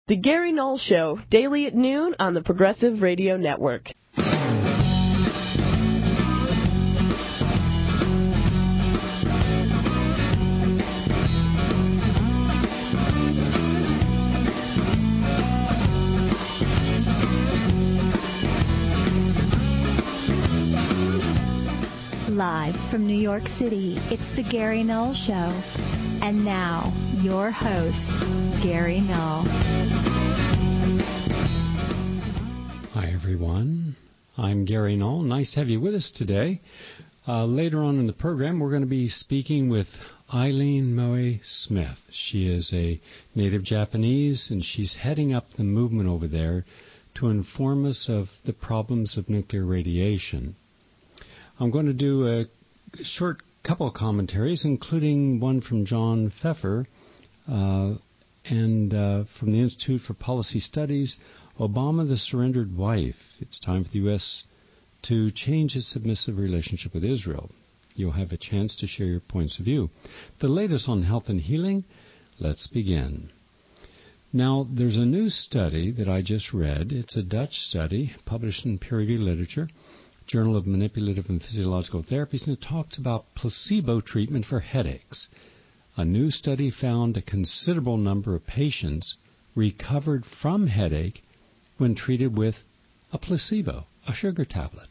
The Gary Null Show, daily at noon on the Progressive Radio Network. Live from New York City, it's the Gary Null Show. And now, your host, Gary Null. Hi, everyone. I'm Gary Null. Nice to have you with us today. Later on in the program, we're going to be speaking with Eileen Moe Smith. She is a native Japanese, and she's heading up the movement over there to inform us of the problems of nuclear radiation. I'm going to do a short couple of commentaries, including one from John Pfeffer and from the Institute for Policy Studies, Obama the Surrendered Wife. It's time for the U.S. to change its submissive relationship with Israel. You'll have a chance to share your points of view. The latest on health and healing. Let's begin. Now, there's a new study that I just read. It's a Dutch study published in peer-reviewed literature, Journal of Manipulative and Physiological Therapies, and it talks about placebo treatment for headaches. A new study found a considerable number of patients recovered from headache when treated with a placebo, a sugar tablet.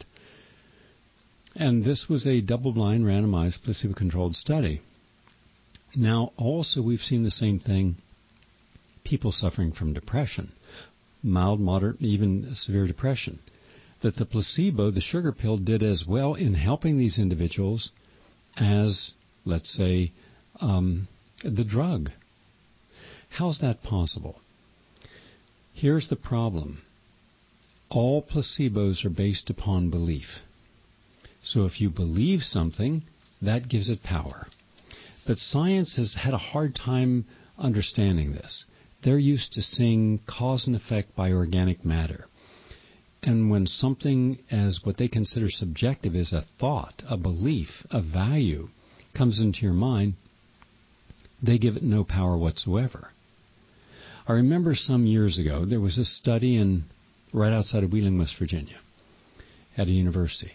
And this was a double-blind, randomized, placebo-controlled study. Now, also, we've seen the same thing, people suffering from depression, mild, moderate, even severe depression, that the placebo, the sugar pill, did as well in helping these individuals as, let's say, the drug. How's that possible? Here's the problem. All placebos are based upon belief. So if you believe something, that gives it power. But science has had a hard time understanding this. They're used to seeing cause and effect by organic matter. And when something as what they consider subjective is a thought, a belief, a value, comes into your mind, they give it no power whatsoever. I remember some years ago, there was a study right outside of Wheeling, West Virginia, at a university.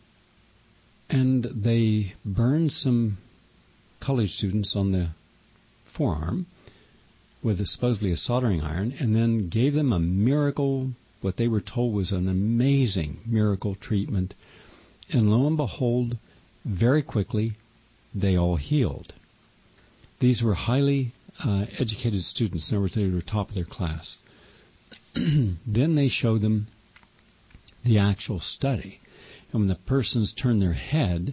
And they burned some college students on the forearm with supposedly a soldering iron, and then gave them a miracle, what they were told was an amazing miracle treatment. And lo and behold, very quickly, they all healed. These were highly educated students. In other words, they were top of their class. Then they showed them the actual study. And when the persons turned their head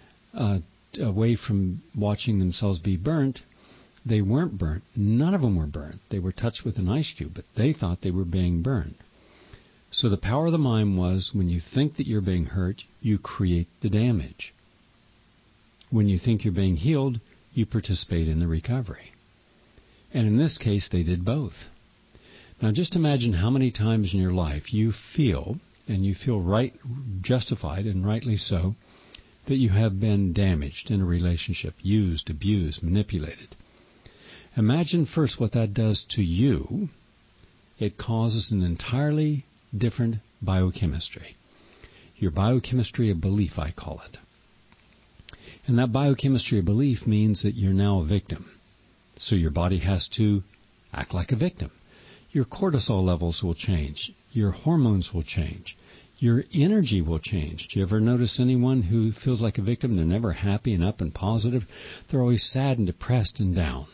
away from watching themselves be burnt, they weren't burnt. None of them were burnt. They were touched with an ice cube, but they thought they were being burned. So the power of the mind was, when you think that you're being hurt, you create the damage. When you think you're being healed, you participate in the recovery. And in this case, they did both. Now just imagine how many times in your life you feel, and you feel justified and rightly so, that you have been damaged in a relationship, used, abused, manipulated. Imagine first what that does to you. It causes an entirely different biochemistry. Your biochemistry of belief, I call it. And that biochemistry of belief means that you're now a victim. So your body has to act like a victim. Your cortisol levels will change. Your hormones will change. Your energy will change. Do you ever notice anyone who feels like a victim? They're never happy and up and positive. They're always sad and depressed and down.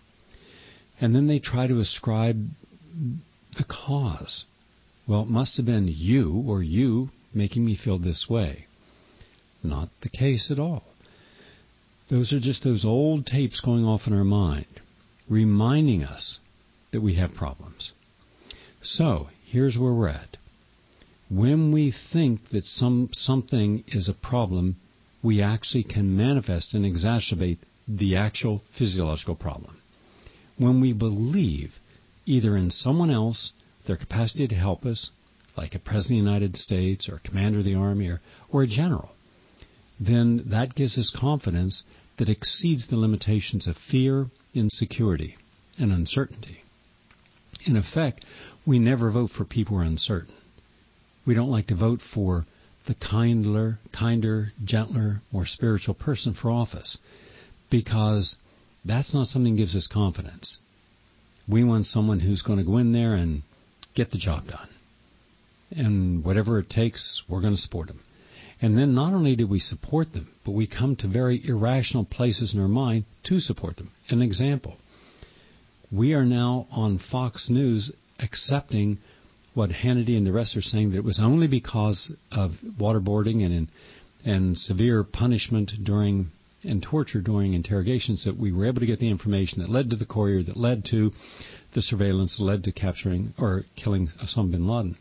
And then they try to ascribe the cause. Well, it must have been you making me feel this way. Not the case at all. Those are just those old tapes going off in our mind, reminding us that we have problems. So, here's where we're at. When we think that something is a problem, we actually can manifest and exacerbate the actual physiological problem. When we believe either in someone else, their capacity to help us, like a President of the United States or a Commander of the Army or a general, then that gives us confidence that exceeds the limitations of fear, insecurity, and uncertainty. In effect, we never vote for people who are uncertain. We don't like to vote for the kinder, gentler, more spiritual person for office, because that's not something that gives us confidence. We want someone who's going to go in there and get the job done. And whatever it takes, we're going to support them. And then not only do we support them, but we come to very irrational places in our mind to support them. An example, we are now on Fox News accepting what Hannity and the rest are saying, that it was only because of waterboarding and severe punishment during and torture during interrogations that we were able to get the information that led to the courier, that led to the surveillance, that led to capturing or killing Osama bin Laden.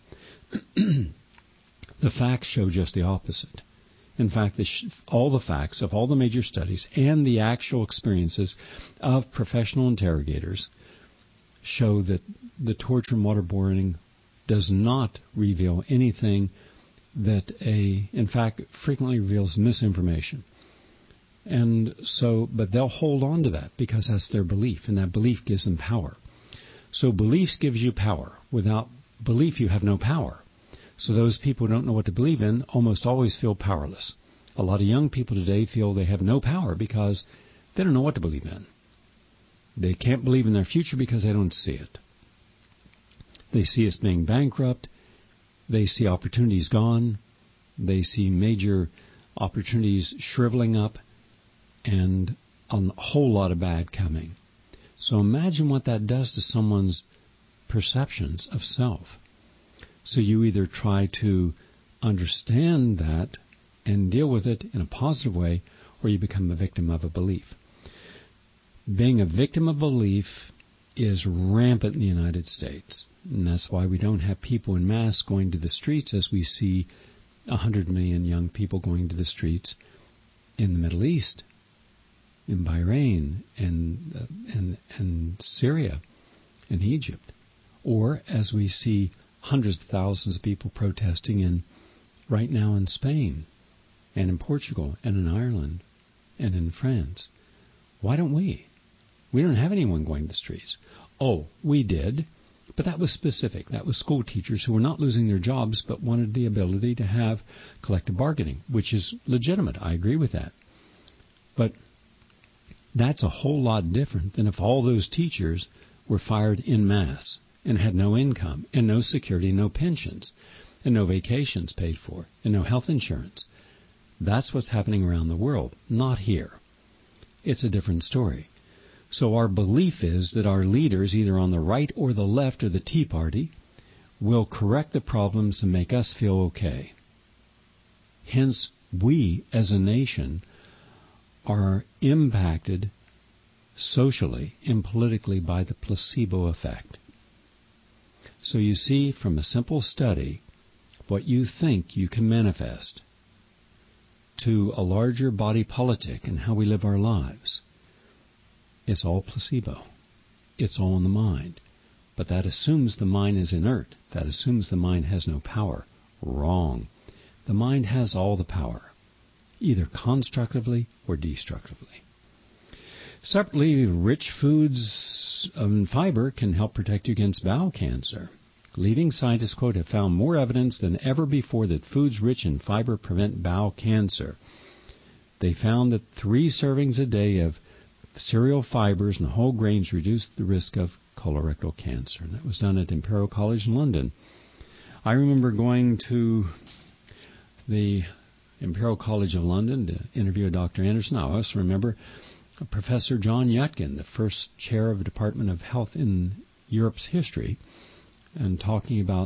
The facts show just the opposite. In fact, all the facts of all the major studies and the actual experiences of professional interrogators show that the torture and waterboarding does not reveal anything that in fact, frequently reveals misinformation. And so, but they'll hold on to that because that's their belief, and that belief gives them power. So beliefs gives you power. Without belief, you have no power. So those people who don't know what to believe in almost always feel powerless. A lot of young people today feel they have no power because they don't know what to believe in. They can't believe in their future because they don't see it. They see us being bankrupt. They see opportunities gone. They see major opportunities shriveling up and a whole lot of bad coming. So imagine what that does to someone's perceptions of self. So you either try to understand that and deal with it in a positive way, or you become a victim of a belief. Being a victim of belief is rampant in the United States. And that's why we don't have people in mass going to the streets as we see 100 million young people going to the streets in the Middle East, in Bahrain, and Syria, and Egypt. Or as we see hundreds of thousands of people protesting right now in Spain, and in Portugal, and in Ireland, and in France. Why don't we? We don't have anyone going to the streets. Oh, we did. But that was specific. That was school teachers who were not losing their jobs but wanted the ability to have collective bargaining, which is legitimate. I agree with that. But that's a whole lot different than if all those teachers were fired en masse and had no income and no security, no pensions, and no vacations paid for, and no health insurance. That's what's happening around the world, not here. It's a different story. So our belief is that our leaders, either on the right or the left or the Tea Party, will correct the problems and make us feel okay. Hence, we as a nation are impacted socially and politically by the placebo effect. So you see, from a simple study, what you think you can manifest to a larger body politic and how we live our lives. It's all placebo. It's all in the mind. But that assumes the mind is inert. That assumes the mind has no power. Wrong. The mind has all the power, either constructively or destructively. Separately, rich foods and fiber can help protect you against bowel cancer. Leading scientists, quote, have found more evidence than ever before that foods rich in fiber prevent bowel cancer. They found that 3 servings a day of cereal fibers and whole grains reduce the risk of colorectal cancer. And that was done at Imperial College in London. I remember going to the Imperial College of London to interview Dr. Anderson. I also remember Professor John Yudkin, the first chair of the Department of Health in Europe's history, and talking about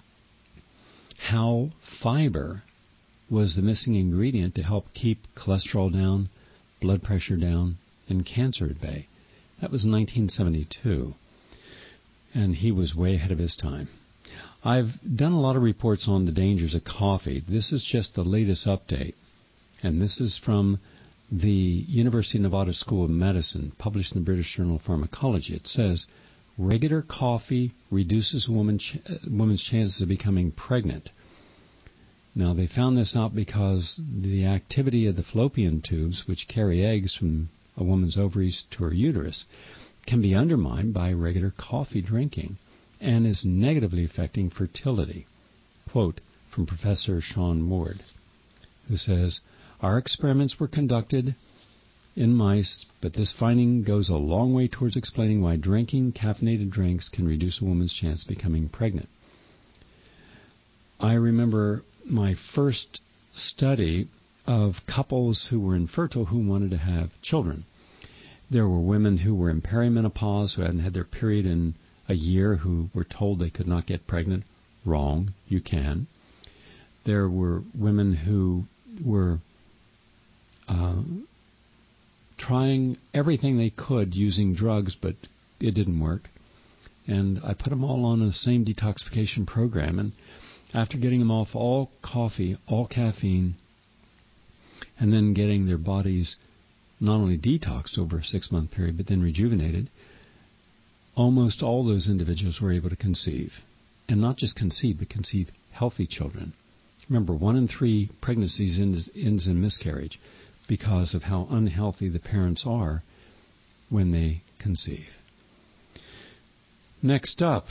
how fiber was the missing ingredient to help keep cholesterol down, blood pressure down, and cancer at bay. That was 1972, and he was way ahead of his time. I've done a lot of reports on the dangers of coffee. This is just the latest update, and this is from the University of Nevada School of Medicine, published in the British Journal of Pharmacology. It says, regular coffee reduces a woman's chances of becoming pregnant. Now, they found this out because the activity of the fallopian tubes, which carry eggs from a woman's ovaries to her uterus, can be undermined by regular coffee drinking. and is negatively affecting fertility. Quote from Professor Sean Ward, who says, "Our experiments were conducted in mice, but this finding goes a long way towards explaining why drinking caffeinated drinks can reduce a woman's chance of becoming pregnant." I remember my first study of couples who were infertile who wanted to have children. There were women who were in perimenopause, who hadn't had their period in a year, who were told they could not get pregnant. Wrong. You can. There were women who were trying everything they could using drugs, but it didn't work. And I put them all on the same detoxification program. And after getting them off all coffee, all caffeine, and then getting their bodies not only detoxed over a 6-month period, but then rejuvenated, almost all those individuals were able to conceive. And not just conceive, but conceive healthy children. Remember, 1 in 3 pregnancies ends in miscarriage because of how unhealthy the parents are when they conceive. Next up,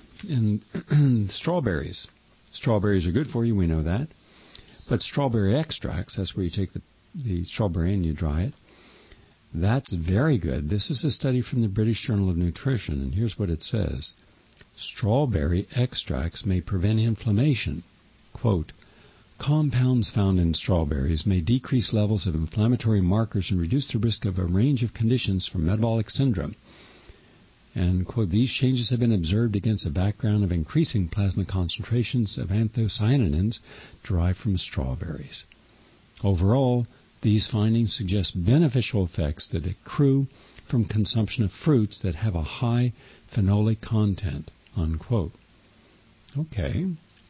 strawberries. Strawberries are good for you, we know that. But strawberry extracts, that's where you take the strawberry and you dry it. That's very good. This is a study from the British Journal of Nutrition, and here's what it says. Strawberry extracts may prevent inflammation. Quote, "Compounds found in strawberries may decrease levels of inflammatory markers and reduce the risk of a range of conditions from metabolic syndrome." And, quote, "These changes have been observed against a background of increasing plasma concentrations of anthocyanins derived from strawberries. Overall, these findings suggest beneficial effects that accrue from consumption of fruits that have a high phenolic content," unquote. Okay.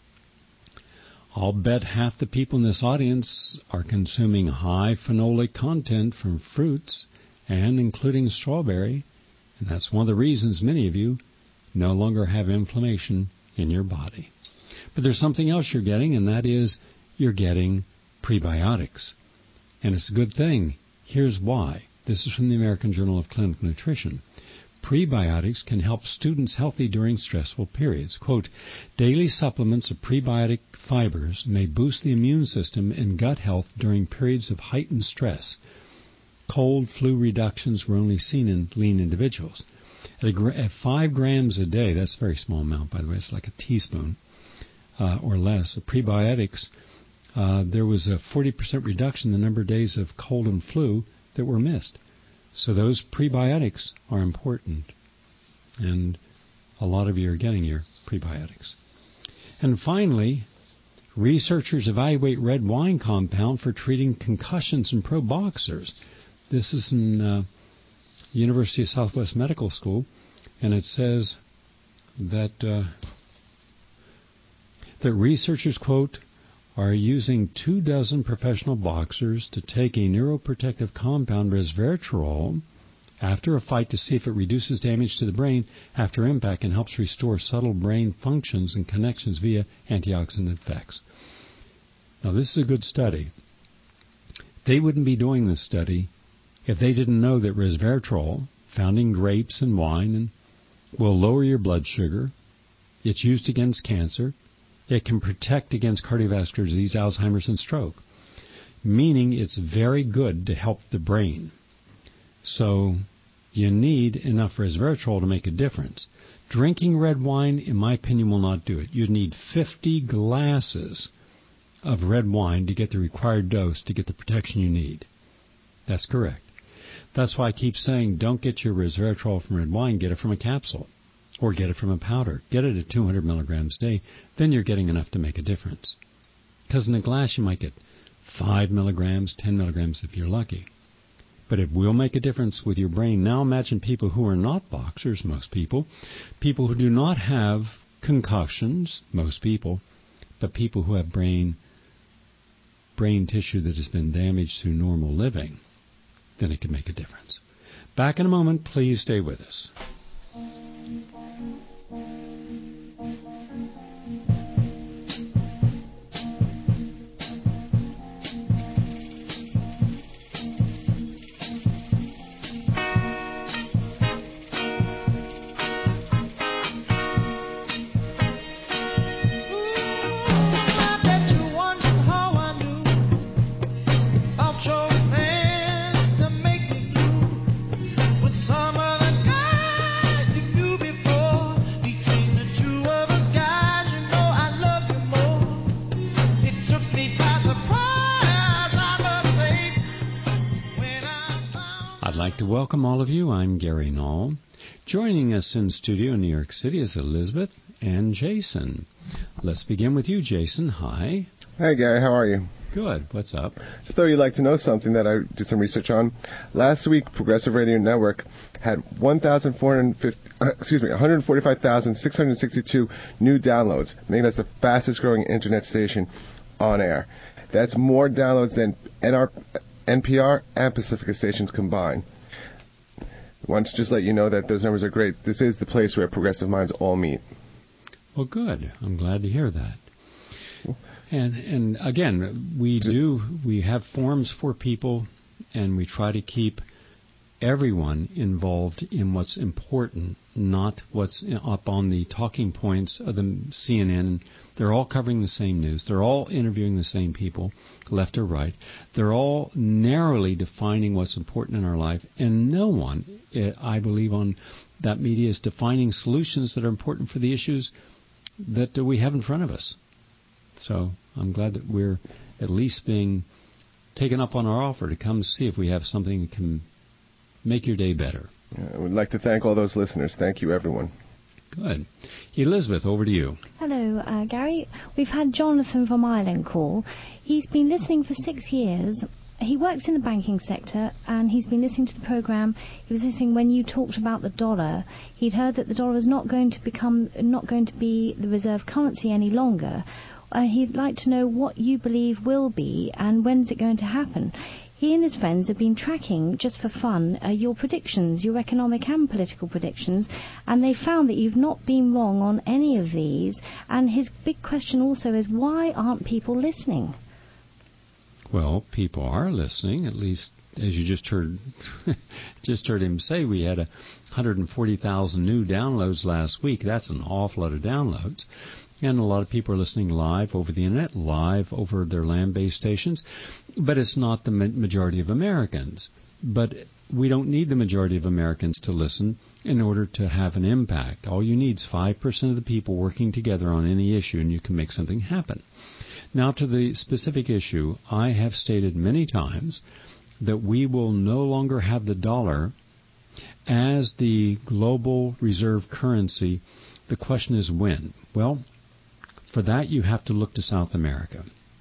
I'll bet half the people in this audience are consuming high phenolic content from fruits, and including strawberry, and that's one of the reasons many of you no longer have inflammation in your body. But there's something else you're getting, and that is you're getting prebiotics. And it's a good thing. Here's why. This is from the American Journal of Clinical Nutrition. Prebiotics can help students healthy during stressful periods. Quote, "Daily supplements of prebiotic fibers may boost the immune system and gut health during periods of heightened stress. Cold, flu reductions were only seen in lean individuals. At 5 grams a day, that's a very small amount, by the way, it's like a teaspoon or less, of prebiotics, there was a 40% reduction in the number of days of cold and flu that were missed. So those prebiotics are important, and a lot of you are getting your prebiotics. And finally, researchers evaluate red wine compound for treating concussions in pro boxers. This is in University of Southwest Medical School, and it says that researchers, quote, "are using 24 professional boxers to take a neuroprotective compound, resveratrol, after a fight to see if it reduces damage to the brain after impact and helps restore subtle brain functions and connections via antioxidant effects." Now, this is a good study. They wouldn't be doing this study if they didn't know that resveratrol, found in grapes and wine, will lower your blood sugar. It's used against cancer. It can protect against cardiovascular disease, Alzheimer's, and stroke, meaning it's very good to help the brain. So you need enough resveratrol to make a difference. Drinking red wine, in my opinion, will not do it. You'd need 50 glasses of red wine to get the required dose to get the protection you need. That's correct. That's why I keep saying don't get your resveratrol from red wine, get it from a capsule. Or get it from a powder. Get it at 200 milligrams a day. Then you're getting enough to make a difference. Because in a glass you might get 5 milligrams, 10 milligrams if you're lucky. But it will make a difference with your brain. Now imagine people who are not boxers, most people who do not have concussions, most people, but people who have brain tissue that has been damaged through normal living. Then it can make a difference. Back in a moment. Please stay with us. like to welcome all of you. I'm Gary Knoll. Joining us in studio in New York City is Elizabeth and Jason. Let's begin with you, Jason. Hi. Hey, Gary. How are you? Good. What's up? Just thought you'd like to know something that I did some research on. Last week, Progressive Radio Network had 145,662 new downloads, making us the fastest growing internet station on air. That's more downloads than NPR and Pacifica stations combined. I want to just let you know that those numbers are great. This is the place where progressive minds all meet. Well, good. I'm glad to hear that. And again, we have forums for people, and we try to keep everyone involved in what's important, not what's up on the talking points of the CNN. They're all covering the same news. They're all interviewing the same people, left or right. They're all narrowly defining what's important in our life, and no one, I believe, on that media is defining solutions that are important for the issues that we have in front of us. So I'm glad that we're at least being taken up on our offer to come see if we have something that can make your day better. I would like to thank all those listeners. Thank you, everyone. Good. Elizabeth, over to you. Hello, Gary. We've had Jonathan from Ireland call. He's been listening for 6 years. He works in the banking sector, and he's been listening to the program. He was listening when you talked about the dollar. He'd heard that the dollar is not going to be the reserve currency any longer. He'd like to know what you believe will be and when's it going to happen. He and his friends have been tracking, just for fun, your predictions, your economic and political predictions, and they found that you've not been wrong on any of these. And his big question also is, why aren't people listening? Well, people are listening, at least as you just heard him say. We had 140,000 new downloads last week. That's an awful lot of downloads. And a lot of people are listening live over the Internet, live over their land-based stations. But it's not the majority of Americans. But we don't need the majority of Americans to listen in order to have an impact. All you need is 5% of the people working together on any issue, and you can make something happen. Now, to the specific issue, I have stated many times that we will no longer have the dollar as the global reserve currency. The question is when. Well, for that, you have to look to South America.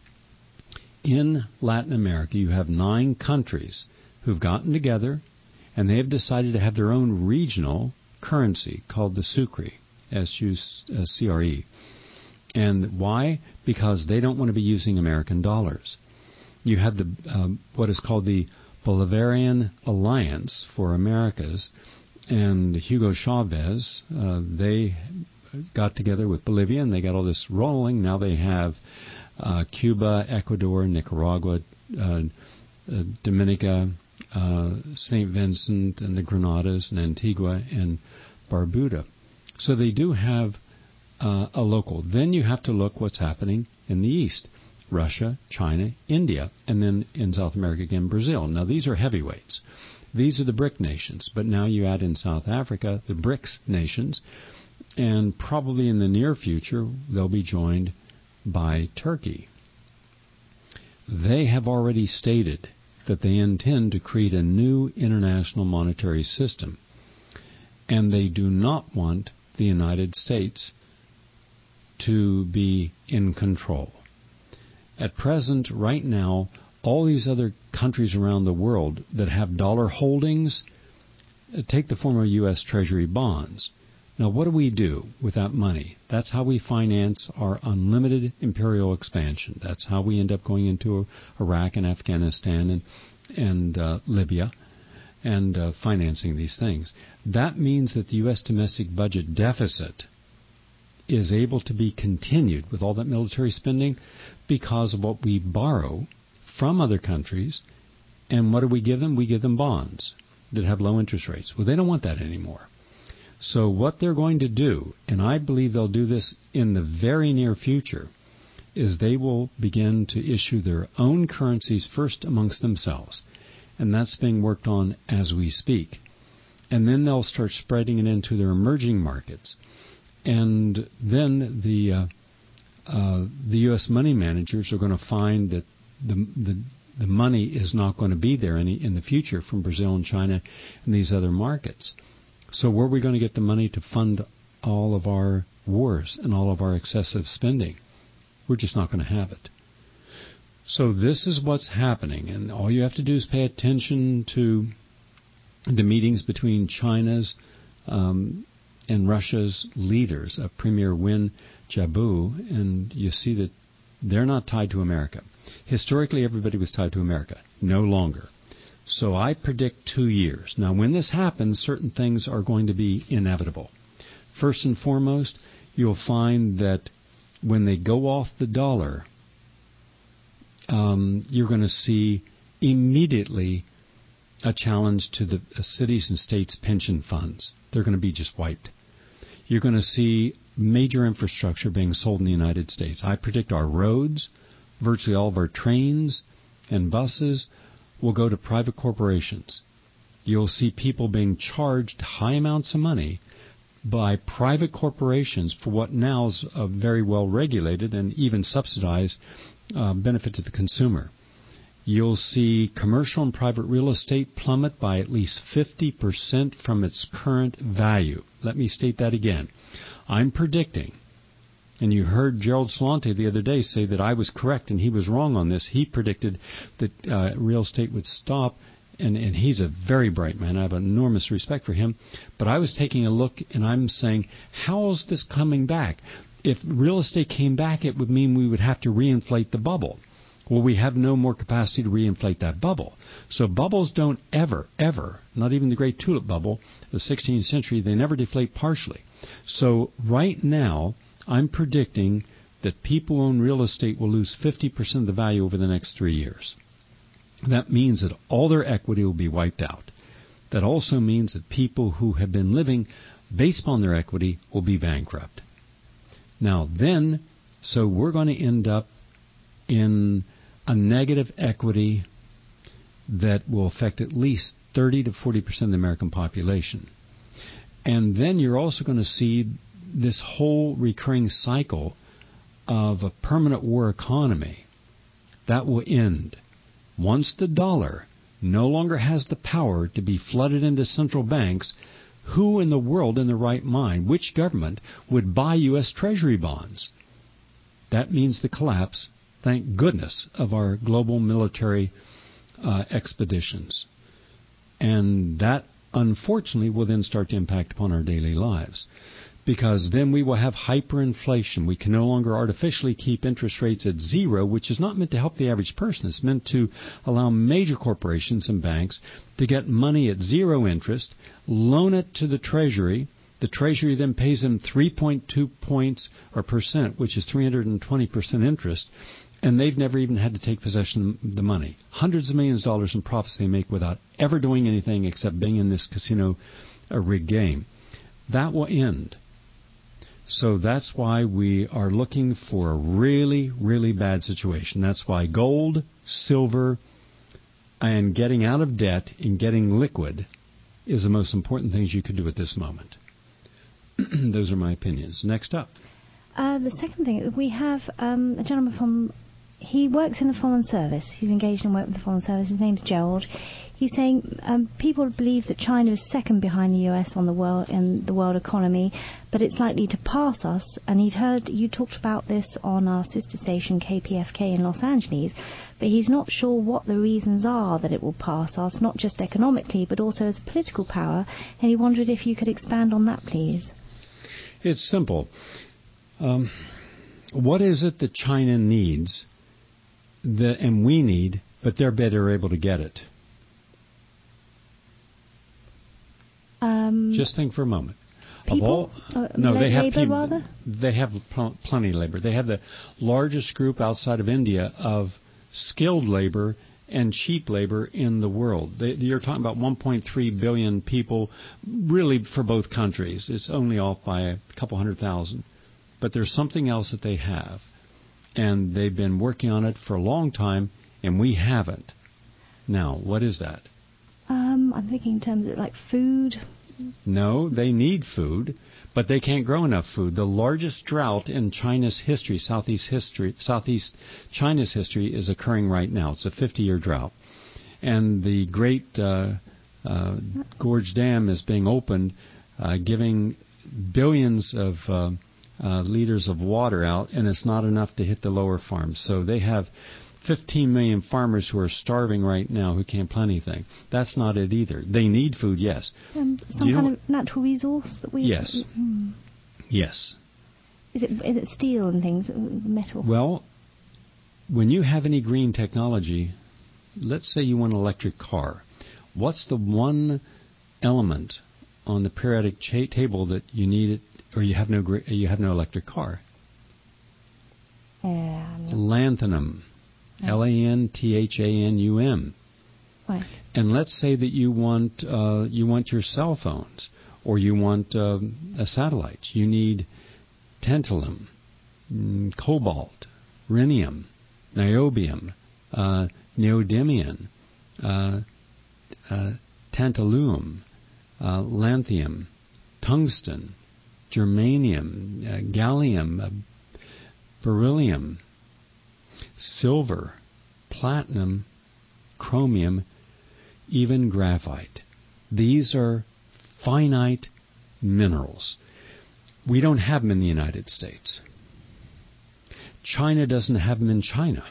In Latin America, you have 9 countries who've gotten together, and they have decided to have their own regional currency called the Sucre, S-U-C-R-E. And why? Because they don't want to be using American dollars. You have the what is called the Bolivarian Alliance for Americas, and Hugo Chavez, they got together with Bolivia, and they got all this rolling. Now they have Cuba, Ecuador, Nicaragua, Dominica, St. Vincent and the Grenadines, and Antigua and Barbuda. So they do have a local. Then you have to look what's happening in the East. Russia, China, India, and then in South America again, Brazil. Now these are heavyweights. These are the BRIC nations. But now you add in South Africa, the BRICS nations, and probably in the near future they'll be joined by Turkey. They have already stated that they intend to create a new international monetary system, and they do not want the United States to be in control. At present, right now, all these other countries around the world that have dollar holdings take the form of U.S. Treasury bonds. Now, what do we do with that money? That's how we finance our unlimited imperial expansion. That's how we end up going into Iraq and Afghanistan and Libya and financing these things. That means that the U.S. domestic budget deficit is able to be continued with all that military spending because of what we borrow from other countries. And what do we give them? We give them bonds that have low interest rates. Well, they don't want that anymore. So what they're going to do, and I believe they'll do this in the very near future, is they will begin to issue their own currencies first amongst themselves. And that's being worked on as we speak. And then they'll start spreading it into their emerging markets. And then the U.S. money managers are going to find that the the money is not going to be there in the future from Brazil and China and these other markets. So where are we going to get the money to fund all of our wars and all of our excessive spending? We're just not going to have it. So this is what's happening, and all you have to do is pay attention to the meetings between China's and Russia's leaders, Premier Wen Jiabao, and you see that they're not tied to America. Historically, everybody was tied to America. No longer. So I predict 2 years. Now, when this happens, certain things are going to be inevitable. First and foremost, you'll find that when they go off the dollar, you're going to see immediately a challenge to the cities and states' pension funds. They're going to be just wiped. You're going to see major infrastructure being sold in the United States. I predict our roads, virtually all of our trains and buses will go to private corporations. You'll see people being charged high amounts of money by private corporations for what now is a very well regulated and even subsidized benefit to the consumer. You'll see commercial and private real estate plummet by at least 50% from its current value. Let me state that again. I'm predicting, and you heard Gerald Celente the other day say that I was correct and he was wrong on this. He predicted that real estate would stop, and he's a very bright man. I have enormous respect for him. But I was taking a look, and I'm saying, how is this coming back? If real estate came back, it would mean we would have to reinflate the bubble. Well, we have no more capacity to reinflate that bubble. So bubbles don't ever, not even the great tulip bubble, the 16th century, they never deflate partially. So right now, I'm predicting that people who own real estate will lose 50% of the value over the next 3 years. That means that all their equity will be wiped out. That also means that people who have been living based upon their equity will be bankrupt. Now then, so we're going to end up in a negative equity that will affect at least 30 to 40% of the American population. And then you're also going to see this whole recurring cycle of a permanent war economy that will end once the dollar no longer has the power to be flooded into central banks. Who in the world, in their right mind, which government would buy U.S. Treasury bonds? That means the collapse, thank goodness, of our global military expeditions. And that, unfortunately, will then start to impact upon our daily lives. Because then we will have hyperinflation. We can no longer artificially keep interest rates at zero, which is not meant to help the average person. It's meant to allow major corporations and banks to get money at zero interest, loan it to the Treasury. The Treasury then pays them 3.2 points or percent, which is 320% interest, and they've never even had to take possession of the money. Hundreds of millions of dollars in profits they make without ever doing anything except being in this casino rigged game. That will end. So that's why we are looking for a really, really bad situation. That's why gold, silver, and getting out of debt and getting liquid is the most important things you could do at this moment. Those are my opinions. Next up. The second thing, we have a gentleman he works in the Foreign Service. He's engaged in work with the Foreign Service. His name's Gerald. He's saying people believe that China is second behind the US on the world in the world economy, but it's likely to pass us. And he'd heard you talked about this on our sister station KPFK in Los Angeles, but he's not sure what the reasons are that it will pass us, not just economically, but also as political power. And he wondered if you could expand on that, please. It's simple. What is it that China needs and we need, but they're better able to get it? Just think for a moment. People? They have labor, rather? They have plenty of labor. They have the largest group outside of India of skilled labor and cheap labor in the world. You're talking about 1.3 billion people, really, for both countries. It's only off by a couple 100,000. But there's something else that they have, and they've been working on it for a long time, and we haven't. Now, what is that? I'm thinking in terms of like food. No, they need food, but they can't grow enough food. The largest drought in China's history, Southeast China's history, is occurring right now. It's a 50-year drought. And the Great Gorge Dam is being opened, giving billions of liters of water out, and it's not enough to hit the lower farms. So they have 15 million farmers who are starving right now who can't plant anything. That's not it either. They need food, yes. Some kind of natural resource that we... Yes. Yes. Is it steel and things, metal? Well, when you have any green technology, let's say you want an electric car, what's the one element on the periodic table that you need it, or you have no electric car? Lanthanum. Lanthanum. Right. And let's say that you want your cell phones, or you want a satellite. You need tantalum, cobalt, rhenium, niobium, neodymium, tantalum, lanthanum, tungsten, germanium, gallium, beryllium, silver, platinum, chromium, even graphite. These are finite minerals. We don't have them in the United States. China doesn't have them in China.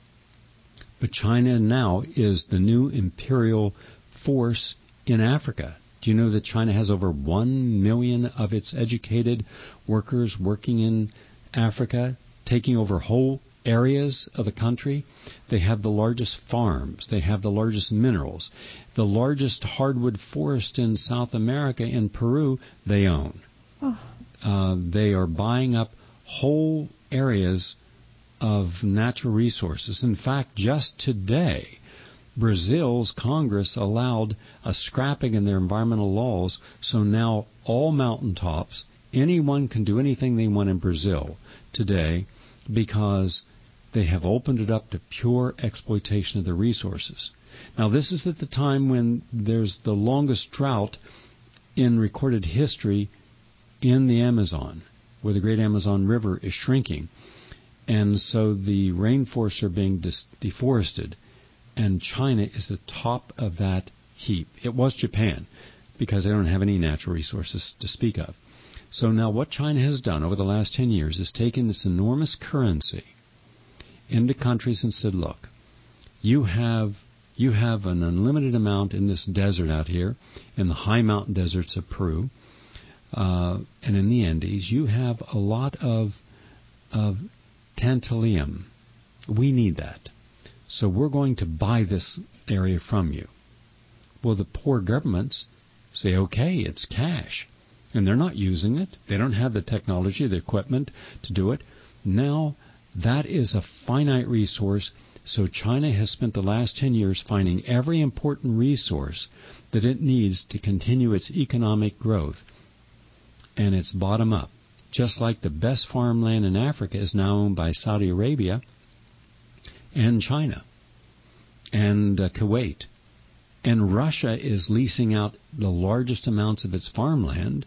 But China now is the new imperial force in Africa. Do you know that China has over 1 million of its educated workers working in Africa, taking over whole areas of the country? They have the largest farms. They have the largest minerals. The largest hardwood forest in South America, in Peru, they own. They are buying up whole areas of natural resources. In fact, just today, Brazil's Congress allowed a scrapping in their environmental laws, so now all mountaintops, anyone can do anything they want in Brazil today because they have opened it up to pure exploitation of the resources. Now, this is at the time when there's the longest drought in recorded history in the Amazon, where the great Amazon River is shrinking. And so the rainforests are being deforested, and China is the top of that heap. It was Japan, because they don't have any natural resources to speak of. So now what China has done over the last 10 years is taken this enormous currency into countries and said, look, you have an unlimited amount in this desert out here, in the high mountain deserts of Peru, and in the Andes. You have a lot of tantalum. We need that. So we're going to buy this area from you. Well, the poor governments say, okay, it's cash. And they're not using it. They don't have the technology, the equipment to do it. Now, that is a finite resource. So China has spent the last 10 years finding every important resource that it needs to continue its economic growth. And it's bottom up. Just like the best farmland in Africa is now owned by Saudi Arabia and China and Kuwait. And Russia is leasing out the largest amounts of its farmland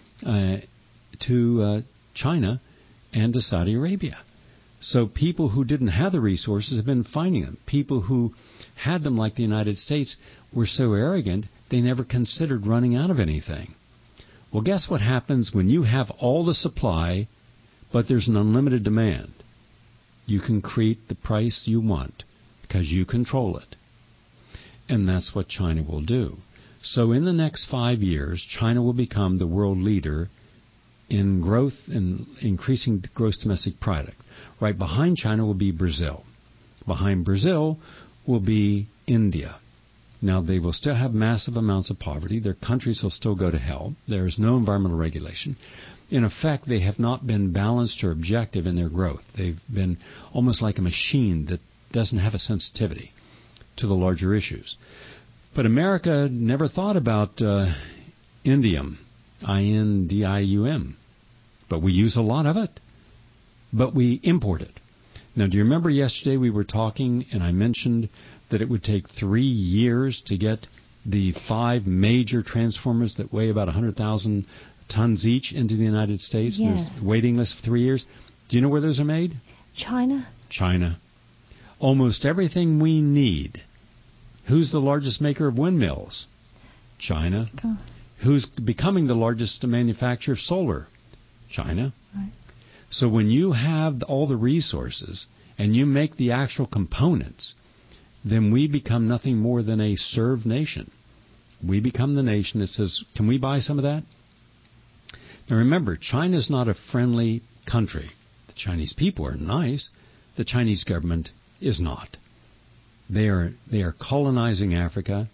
to China and to Saudi Arabia. So people who didn't have the resources have been finding them. People who had them, like the United States, were so arrogant they never considered running out of anything. Well, guess what happens when you have all the supply, but there's an unlimited demand? You can create the price you want because you control it. And that's what China will do. So in the next 5 years, China will become the world leader in growth and increasing gross domestic product. Right behind China will be Brazil. Behind Brazil will be India. Now, they will still have massive amounts of poverty. Their countries will still go to hell. There is no environmental regulation. In effect, they have not been balanced or objective in their growth. They've been almost like a machine that doesn't have a sensitivity to the larger issues. But America never thought about indium, I-N-D-I-U-M. But we use a lot of it. But we import it. Now, do you remember yesterday we were talking and I mentioned that it would take 3 years to get the 5 major transformers that weigh about 100,000 tons each into the United States. Yes. There's waiting list for 3 years. Do you know where those are made? China? China. Almost everything we need. Who's the largest maker of windmills? China. Oh. Who's becoming the largest manufacturer of solar? China. Right. So when you have all the resources and you make the actual components, then we become nothing more than a served nation. We become the nation that says, can we buy some of that? Now remember, China's not a friendly country. The Chinese people are nice. The Chinese government is not. They are colonizing Africa.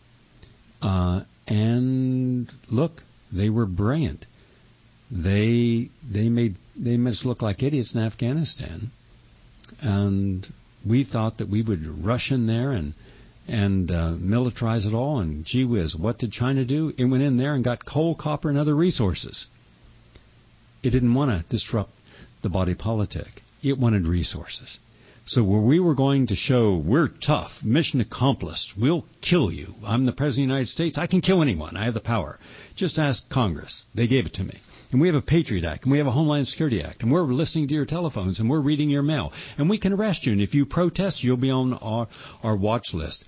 And look, they were brilliant. They made us look like idiots in Afghanistan, and we thought that we would rush in there and militarize it all. And gee whiz, what did China do? It went in there and got coal, copper, and other resources. It didn't want to disrupt the body politic. It wanted resources. So where we were going to show we're tough, mission accomplished, we'll kill you. I'm the President of the United States. I can kill anyone. I have the power. Just ask Congress. They gave it to me. And we have a Patriot Act, and we have a Homeland Security Act, and we're listening to your telephones, and we're reading your mail. And we can arrest you, and if you protest, you'll be on our watch list.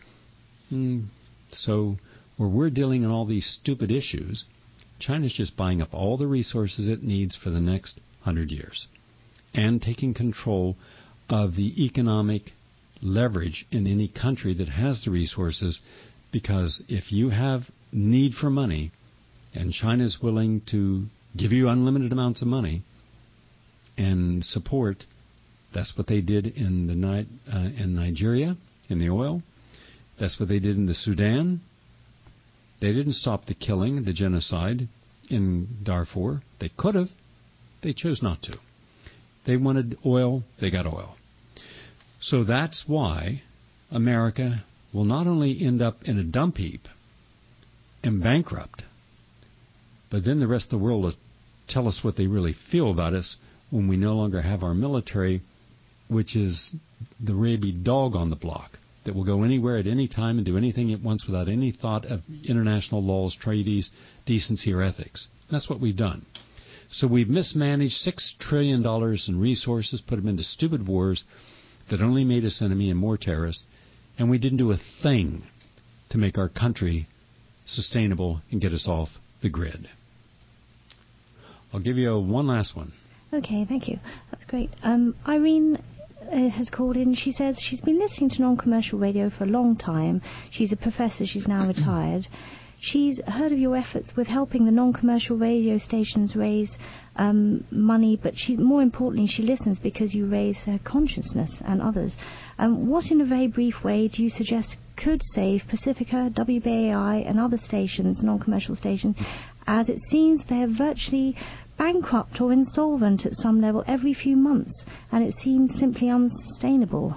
So where we're dealing in all these stupid issues, China's just buying up all the resources it needs for the next 100 years and taking control of the economic leverage in any country that has the resources, because if you have need for money and China's willing to give you unlimited amounts of money and support, that's what they did in Nigeria, in the oil. That's what they did in the Sudan. They didn't stop the killing, the genocide in Darfur. They could have. They chose not to. They wanted oil, they got oil. So that's why America will not only end up in a dump heap and bankrupt, but then the rest of the world will tell us what they really feel about us when we no longer have our military, which is the rabid dog on the block that will go anywhere at any time and do anything it wants without any thought of international laws, treaties, decency, or ethics. That's what we've done. So we've mismanaged $6 trillion in resources, put them into stupid wars that only made us enemy and more terrorists, and we didn't do a thing to make our country sustainable and get us off the grid. I'll give you one last one. Okay, thank you. That's great. Irene has called in. She says she's been listening to non-commercial radio for a long time. She's a professor. She's now retired. She's heard of your efforts with helping the non-commercial radio stations raise money, but more importantly, she listens because you raise her consciousness and others. What, in a very brief way, do you suggest could save Pacifica, WBAI, and other stations, non-commercial stations, as it seems they're virtually bankrupt or insolvent at some level every few months, and it seems simply unsustainable?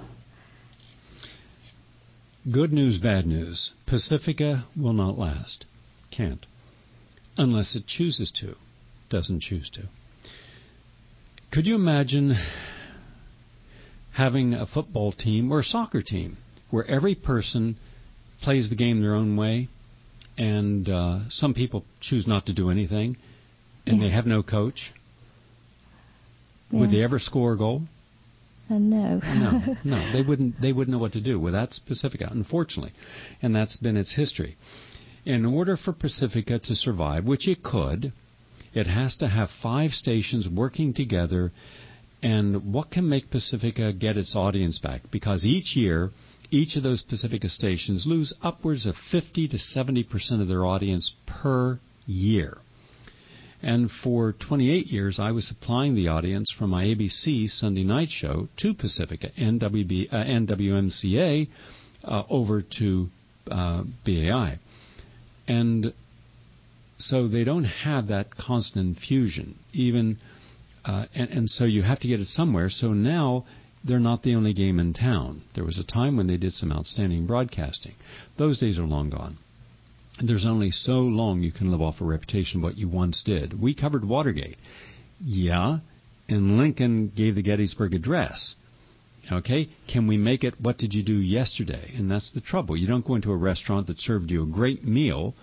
Good news, bad news. Pacifica will not last. Can't. Unless it chooses to. Doesn't choose to. Could you imagine having a football team or a soccer team where every person plays the game their own way, and some people choose not to do anything, and they have no coach? Would they ever score a goal? No. No. They wouldn't know what to do. Well, that's Pacifica, unfortunately. And that's been its history. In order for Pacifica to survive, which it could, it has to have 5 stations working together. And what can make Pacifica get its audience back? Because each year, each of those Pacifica stations lose upwards of 50 to 70% of their audience per year. And for 28 years, I was supplying the audience from my ABC Sunday night show to Pacifica, WMCA, over to BAI. And so they don't have that constant infusion, and so you have to get it somewhere. So now they're not the only game in town. There was a time when they did some outstanding broadcasting. Those days are long gone. There's only so long you can live off a reputation of what you once did. We covered Watergate. Yeah, and Lincoln gave the Gettysburg Address. Okay, can we make it what did you do yesterday? And that's the trouble. You don't go into a restaurant that served you a great meal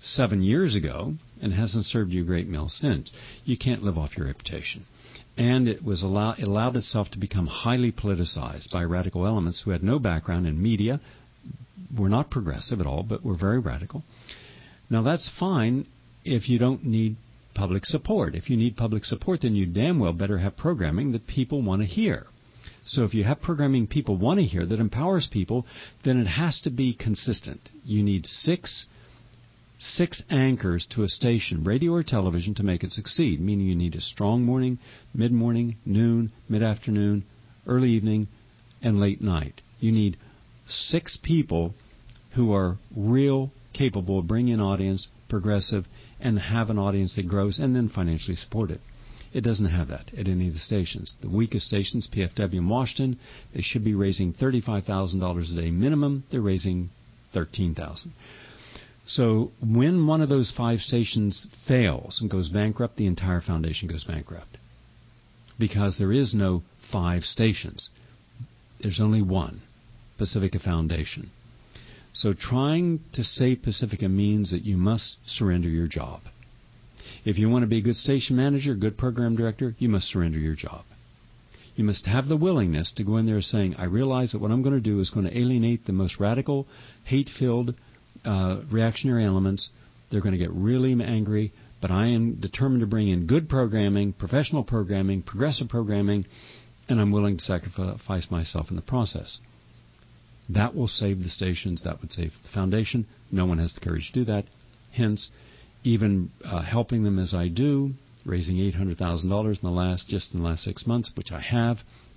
7 years ago and hasn't served you a great meal since. You can't live off your reputation. And it allowed itself to become highly politicized by radical elements who had no background in media, were not progressive at all, but were very radical. Now, that's fine if you don't need public support. If you need public support, then you damn well better have programming that people want to hear. So if you have programming people want to hear that empowers people, then it has to be consistent. You need six anchors to a station, radio or television, to make it succeed, meaning you need a strong morning, mid-morning, noon, mid-afternoon, early evening, and late night. You need 6 people who are real capable of bringing an audience, progressive, and have an audience that grows, and then financially support it. It doesn't have that at any of the stations. The weakest stations, PFW in Washington, they should be raising $35,000 a day minimum. They're raising $13,000. So when one of those 5 stations fails and goes bankrupt, the entire foundation goes bankrupt. Because there is no 5 stations. There's only one, Pacifica Foundation. So trying to save Pacifica means that you must surrender your job. If you want to be a good station manager, good program director, you must surrender your job. You must have the willingness to go in there saying, I realize that what I'm going to do is going to alienate the most radical, hate-filled, reactionary elements. They're going to get really angry, but I am determined to bring in good programming, professional programming, progressive programming, and I'm willing to sacrifice myself in the process. That will save the stations. That would save the foundation. No one has the courage to do that. Hence, even helping them as I do, raising $800,000 in the last 6 months, which I have,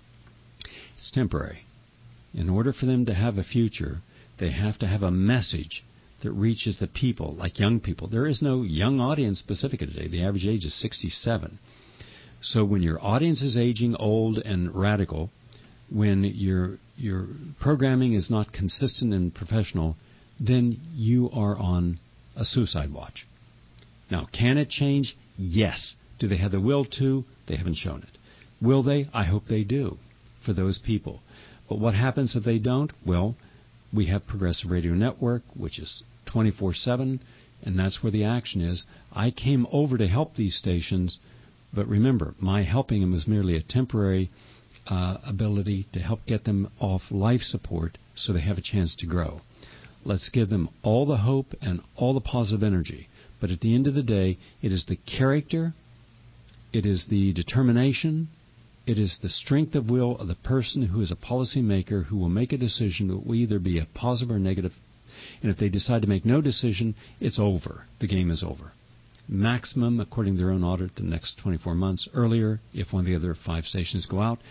it's temporary. In order for them to have a future, they have to have a message that reaches the people, like young people. There is no young audience Pacifica today. The average age is 67. So when your audience is aging, old, and radical, when your programming is not consistent and professional, then you are on a suicide watch. Now, can it change? Yes. Do they have the will to? They haven't shown it. Will they? I hope they do for those people. But what happens if they don't? Well, we have Progressive Radio Network, which is 24/7, and that's where the action is. I came over to help these stations, but remember, my helping them is merely a temporary ability to help get them off life support so they have a chance to grow. Let's give them all the hope and all the positive energy. But at the end of the day, it is the character, it is the determination, it is the strength of will of the person who is a policymaker who will make a decision that will either be a positive or negative. And if they decide to make no decision, it's over. The game is over. Maximum, according to their own audit, the next 24 months. Earlier, if one of the other 5 stations go out.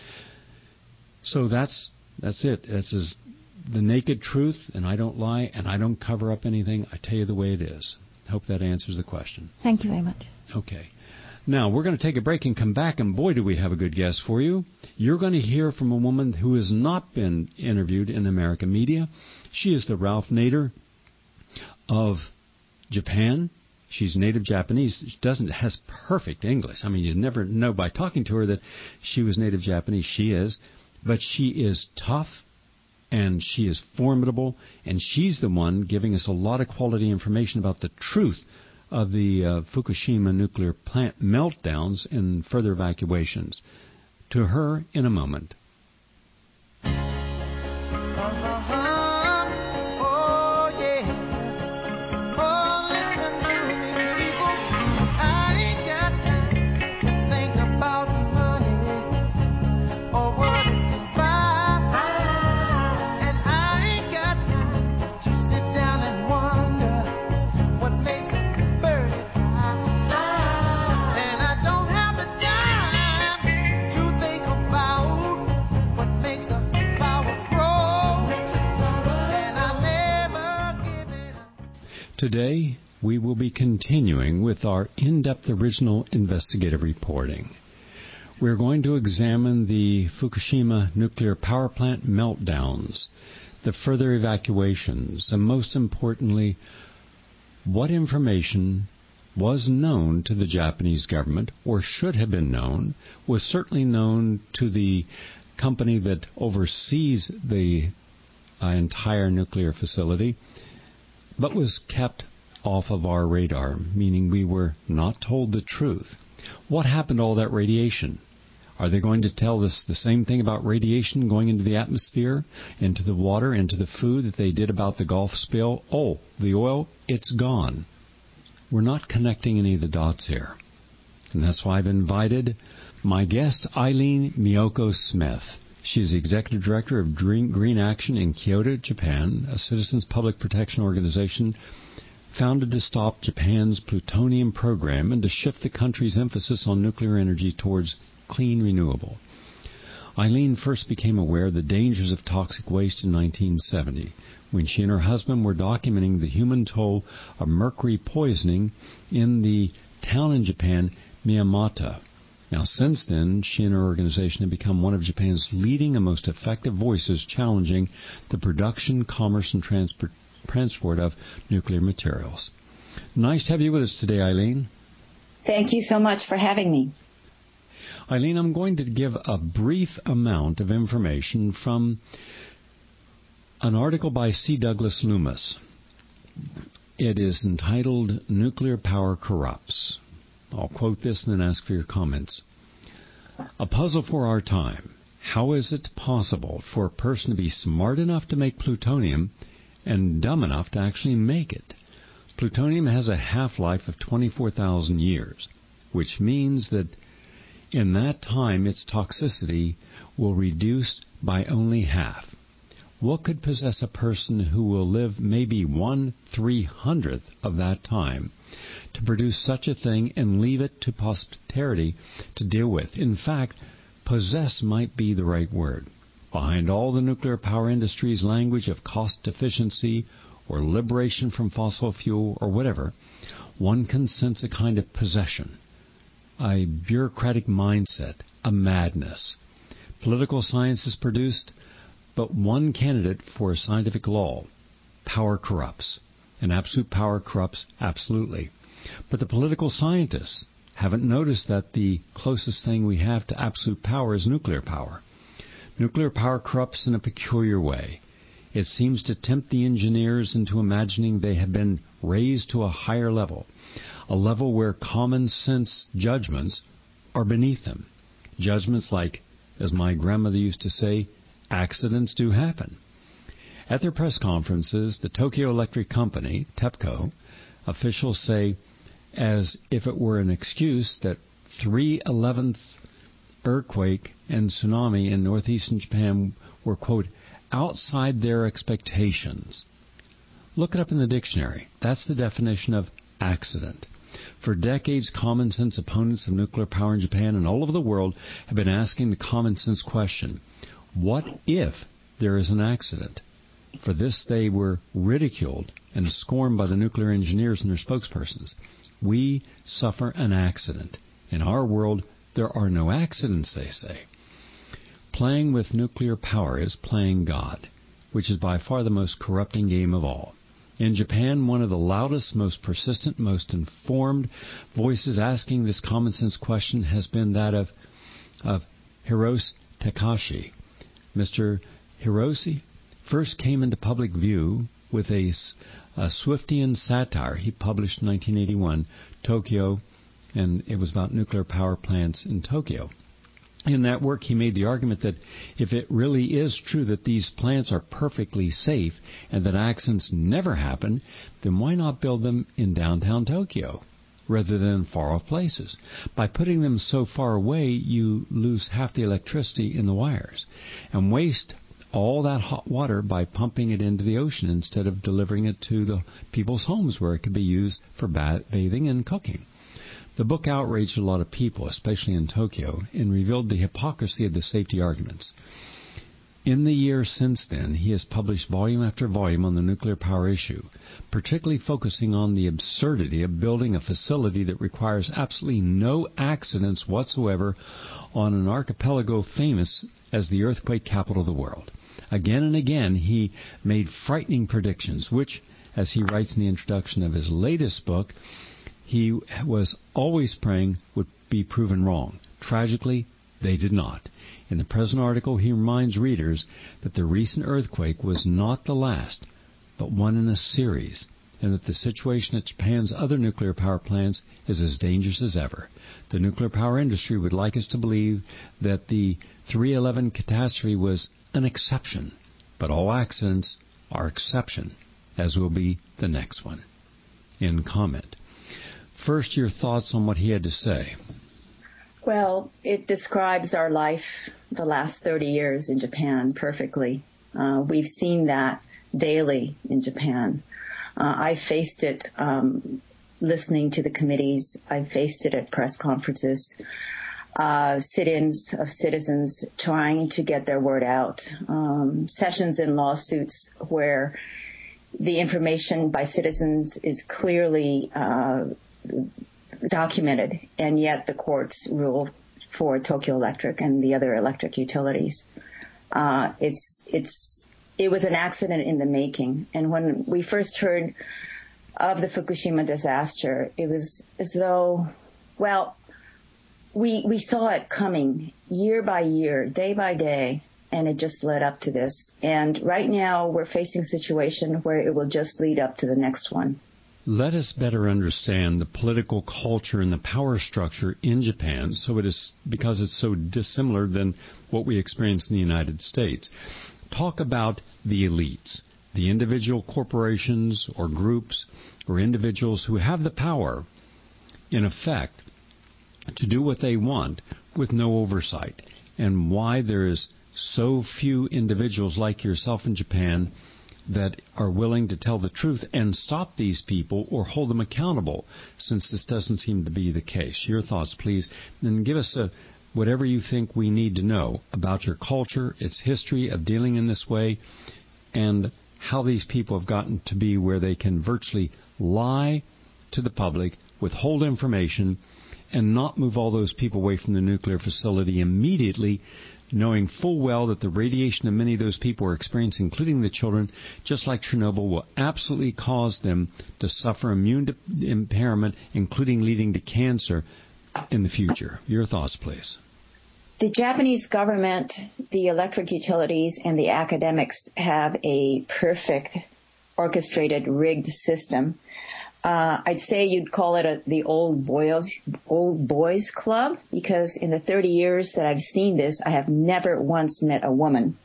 So that's it. This is the naked truth, and I don't lie, and I don't cover up anything. I tell you the way it is. Hope that answers the question. Thank you very much. Okay. Now, we're going to take a break and come back, and boy, do we have a good guest for you. You're going to hear from a woman who has not been interviewed in American media. She is the Ralph Nader of Japan. She's native Japanese. She has perfect English. I mean, you never know by talking to her that she was native Japanese. She is. But she is tough, and she is formidable, and she's the one giving us a lot of quality information about the truth of the Fukushima nuclear plant meltdowns and further evacuations. To her in a moment. Today, we will be continuing with our in-depth original investigative reporting. We're going to examine the Fukushima nuclear power plant meltdowns, the further evacuations, and most importantly, what information was known to the Japanese government, or should have been known, was certainly known to the company that oversees the entire nuclear facility, but was kept off of our radar, meaning we were not told the truth. What happened to all that radiation? Are they going to tell us the same thing about radiation going into the atmosphere, into the water, into the food that they did about the Gulf spill? Oh, the oil, it's gone. We're not connecting any of the dots here. And that's why I've invited my guest, Eileen Miyoko Smith. She's the Executive Director of Green Action in Kyoto, Japan, a citizens' public protection organization founded to stop Japan's plutonium program and to shift the country's emphasis on nuclear energy towards clean renewable. Eileen first became aware of the dangers of toxic waste in 1970 when she and her husband were documenting the human toll of mercury poisoning in the town in Japan, Miyamata. Now, since then, she and her organization have become one of Japan's leading and most effective voices challenging the production, commerce, and transport of nuclear materials. Nice to have you with us today, Eileen. Thank you so much for having me. Eileen, I'm going to give a brief amount of information from an article by C. Douglas Loomis. It is entitled Nuclear Power Corrupts. I'll quote this and then ask for your comments. A puzzle for our time. How is it possible for a person to be smart enough to make plutonium and dumb enough to actually make it? Plutonium has a half-life of 24,000 years, which means that in that time its toxicity will reduce by only half. What could possess a person who will live maybe 1/300th of that time to produce such a thing and leave it to posterity to deal with? In fact, possess might be the right word. Behind all the nuclear power industry's language of cost efficiency or liberation from fossil fuel or whatever, one can sense a kind of possession, a bureaucratic mindset, a madness. Political science has produced but one candidate for a scientific law. Power corrupts. And absolute power corrupts absolutely. But the political scientists haven't noticed that the closest thing we have to absolute power is nuclear power. Nuclear power corrupts in a peculiar way. It seems to tempt the engineers into imagining they have been raised to a higher level, a level where common sense judgments are beneath them. Judgments like, as my grandmother used to say, accidents do happen. At their press conferences, the Tokyo Electric Company, TEPCO, officials say, as if it were an excuse, that 3/11th earthquake and tsunami in northeastern Japan were, quote, outside their expectations. Look it up in the dictionary. That's the definition of accident. For decades, common sense opponents of nuclear power in Japan and all over the world have been asking the common sense question, what if there is an accident? For this, they were ridiculed and scorned by the nuclear engineers and their spokespersons. We suffer an accident. In our world, there are no accidents, they say. Playing with nuclear power is playing God, which is by far the most corrupting game of all. In Japan, one of the loudest, most persistent, most informed voices asking this common sense question has been that of Hiroshi Takashi. Mr. Hiroshi first came into public view with a Swiftian satire he published in 1981, Tokyo, and it was about nuclear power plants in Tokyo. In that work, he made the argument that if it really is true that these plants are perfectly safe and that accidents never happen, then why not build them in downtown Tokyo rather than far-off places? By putting them so far away, you lose half the electricity in the wires and waste all that hot water by pumping it into the ocean instead of delivering it to the people's homes where it could be used for bathing and cooking. The book outraged a lot of people, especially in Tokyo, and revealed the hypocrisy of the safety arguments. In the years since then, he has published volume after volume on the nuclear power issue, particularly focusing on the absurdity of building a facility that requires absolutely no accidents whatsoever on an archipelago famous as the earthquake capital of the world. Again and again, he made frightening predictions, which, as he writes in the introduction of his latest book, he was always praying would be proven wrong. Tragically, they did not. In the present article, he reminds readers that the recent earthquake was not the last, but one in a series, and that the situation at Japan's other nuclear power plants is as dangerous as ever. The nuclear power industry would like us to believe that the 311 catastrophe was an exception, but all accidents are exception, as will be the next one. End comment. First, your thoughts on what he had to say. Well, it describes our life the last 30 years in Japan perfectly. We've seen that daily in Japan. I faced it listening to the committees. I faced it at press conferences, sit-ins of citizens trying to get their word out, sessions in lawsuits where the information by citizens is clearly documented, and yet the courts rule for Tokyo Electric and the other electric utilities. It was an accident in the making. And when we first heard of the Fukushima disaster, it was as though, well, we saw it coming year by year, day by day, and it just led up to this. And right now we're facing a situation where it will just lead up to the next one. Let us better understand the political culture and the power structure in Japan, so it is because it's so dissimilar than what we experience in the United States. Talk about the elites, the individual corporations or groups or individuals who have the power, in effect, to do what they want with no oversight, and why there is so few individuals like yourself in Japan that are willing to tell the truth and stop these people or hold them accountable, since this doesn't seem to be the case. Your thoughts, please, and give us whatever you think we need to know about your culture, its history of dealing in this way, and how these people have gotten to be where they can virtually lie to the public, withhold information, and not move all those people away from the nuclear facility immediately, knowing full well that the radiation that many of those people are experiencing, including the children, just like Chernobyl, will absolutely cause them to suffer immune impairment, including leading to cancer in the future. Your thoughts, please. The Japanese government, the electric utilities, and the academics have a perfect, orchestrated, rigged system. I'd say you'd call it the old boys club, because in the 30 years that I've seen this, I have never once met a woman.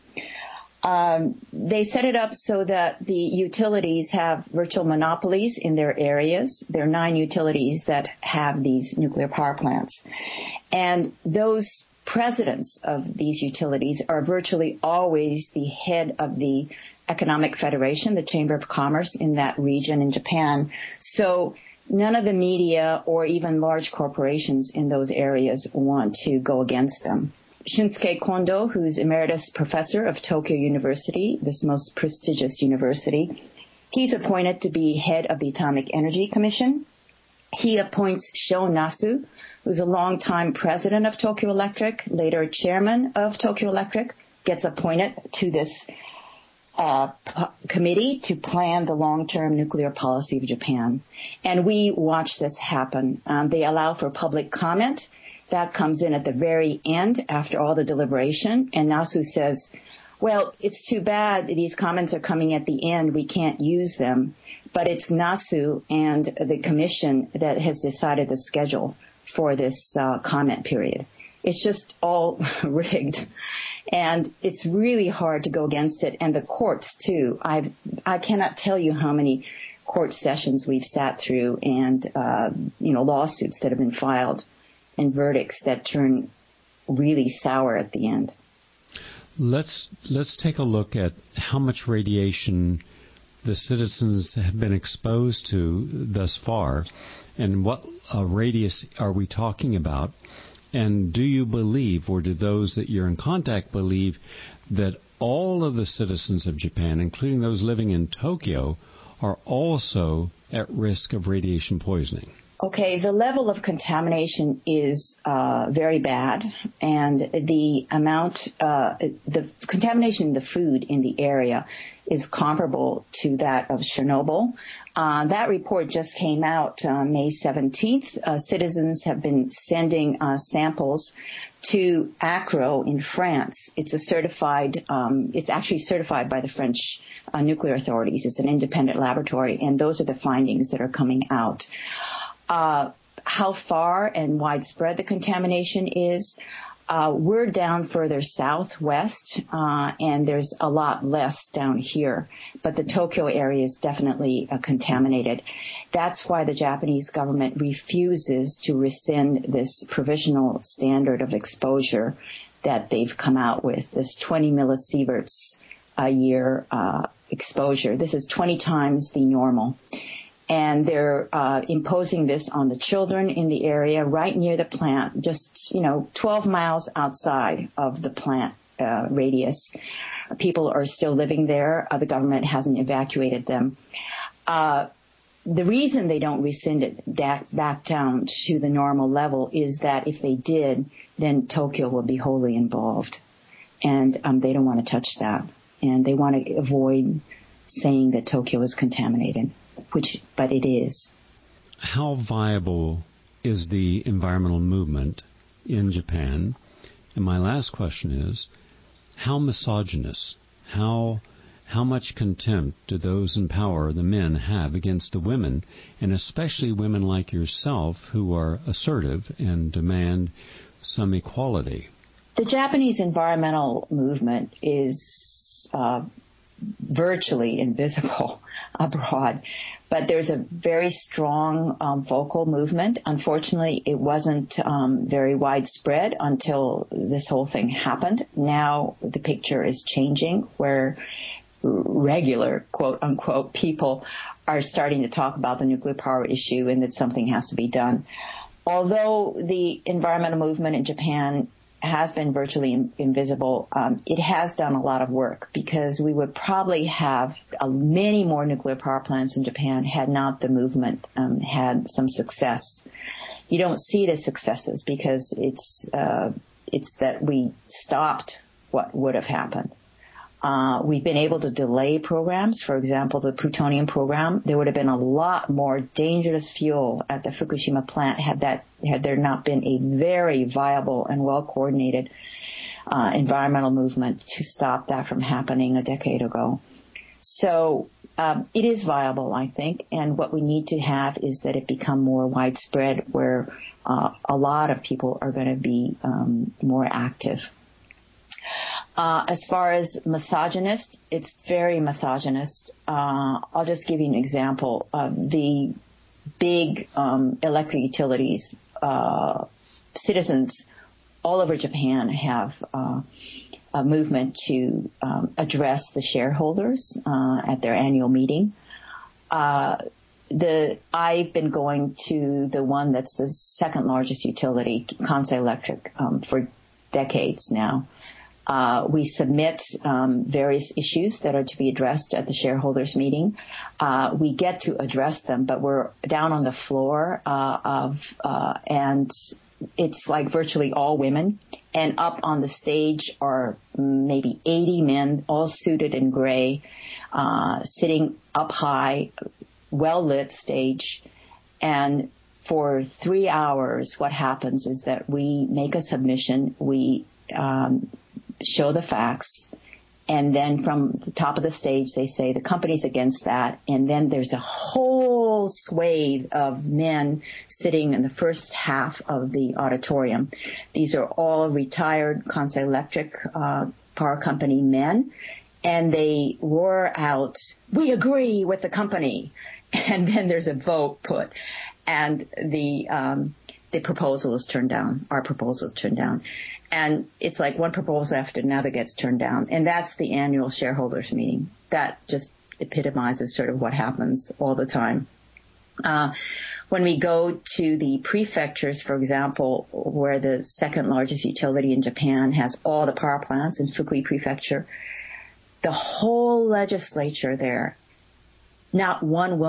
They set it up so that the utilities have virtual monopolies in their areas. There are 9 utilities that have these nuclear power plants. And those presidents of these utilities are virtually always the head of the Economic Federation, the Chamber of Commerce in that region in Japan. So none of the media or even large corporations in those areas want to go against them. Shunsuke Kondo, who's emeritus professor of Tokyo University, this most prestigious university, he's appointed to be head of the Atomic Energy Commission. He appoints Sho Nasu, who's a longtime president of Tokyo Electric, later chairman of Tokyo Electric, gets appointed to this committee to plan the long-term nuclear policy of Japan. And we watch this happen. They allow for public comment. That comes in at the very end after all the deliberation. And Nasu says, well, it's too bad these comments are coming at the end. We can't use them. But it's Nasu and the commission that has decided the schedule for this comment period. It's just all rigged. And it's really hard to go against it. And the courts, too. I cannot tell you how many court sessions we've sat through and, lawsuits that have been filed and verdicts that turn really sour at the end. Let's take a look at how much radiation the citizens have been exposed to thus far, and what radius are we talking about? And do you believe, or do those that you're in contact believe, that all of the citizens of Japan, including those living in Tokyo, are also at risk of radiation poisoning? Okay, the level of contamination is very bad, and the contamination in the food in the area is comparable to that of Chernobyl. That report just came out May 17th. Citizens have been sending samples to ACRO in France. It's it's actually certified by the French nuclear authorities. It's an independent laboratory, and those are the findings that are coming out. How far and widespread the contamination is, we're down further southwest, and there's a lot less down here. But the Tokyo area is definitely contaminated. That's why the Japanese government refuses to rescind this provisional standard of exposure that they've come out with, this 20 millisieverts a year exposure. This is 20 times the normal. And they're imposing this on the children in the area right near the plant, just, 12 miles outside of the plant radius. People are still living there. The government hasn't evacuated them. The reason they don't rescind it back down to the normal level is that if they did, then Tokyo will be wholly involved. And they don't want to touch that. And they want to avoid saying that Tokyo is contaminated. But it is. How viable is the environmental movement in Japan? And my last question is, how misogynist, how much contempt do those in power, the men, have against the women, and especially women like yourself who are assertive and demand some equality? The Japanese environmental movement is virtually invisible abroad, but there's a very strong vocal movement. Unfortunately, it wasn't very widespread until this whole thing happened. Now the picture is changing, where regular, quote unquote, people are starting to talk about the nuclear power issue and that something has to be done. Although the environmental movement in Japan has been virtually invisible, it has done a lot of work, because we would probably have many more nuclear power plants in Japan had not the movement had some success. You don't see the successes because it's that we stopped what would have happened. We've been able to delay programs. For example, the plutonium program, there would have been a lot more dangerous fuel at the Fukushima plant had there not been a very viable and well-coordinated environmental movement to stop that from happening a decade ago. So it is viable, I think, and what we need to have is that it become more widespread, where a lot of people are going to be more active. As far as misogynist, it's very misogynist. I'll just give you an example. The big electric utilities, citizens all over Japan have a movement to address the shareholders at their annual meeting. I've been going to the one that's the second largest utility, Kansai Electric, for decades now. We submit various issues that are to be addressed at the shareholders meeting. We get to address them, but we're down on the floor and it's like virtually all women. And up on the stage are maybe 80 men, all suited in gray, sitting up high, well-lit stage. And for 3 hours, what happens is that we make a submission. We show the facts, and then from the top of the stage they say the company's against that, and then there's a whole swathe of men sitting in the first half of the auditorium. These are all retired Kansai Electric power company men, and they roar out, "We agree with the company," and then there's a vote put, and the proposal is turned down. Our proposal is turned down. And it's like one proposal after another gets turned down. And that's the annual shareholders meeting. That just epitomizes sort of what happens all the time. When we go to the prefectures, for example, where the second largest utility in Japan has all the power plants in Fukui Prefecture, the whole legislature there, not one woman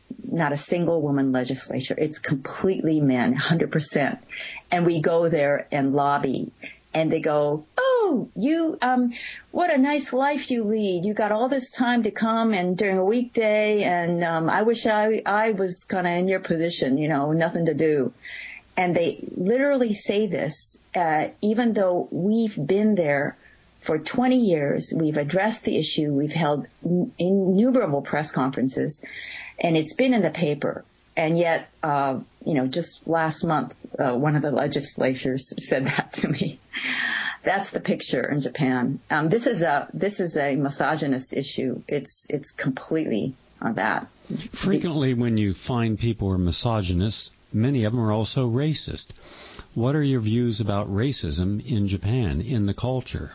not a single woman legislature. It's completely men, 100%. And we go there and lobby. And they go, oh, you, what a nice life you lead. You got all this time to come and during a weekday. And I wish I was kind of in your position, nothing to do. And they literally say this, even though we've been there for 20 years, we've addressed the issue, we've held innumerable press conferences, and it's been in the paper. And yet, just last month, one of the legislators said that to me. That's the picture in Japan. This is a misogynist issue. It's completely on that. Frequently, when you find people are misogynists, many of them are also racist. What are your views about racism in Japan, in the culture?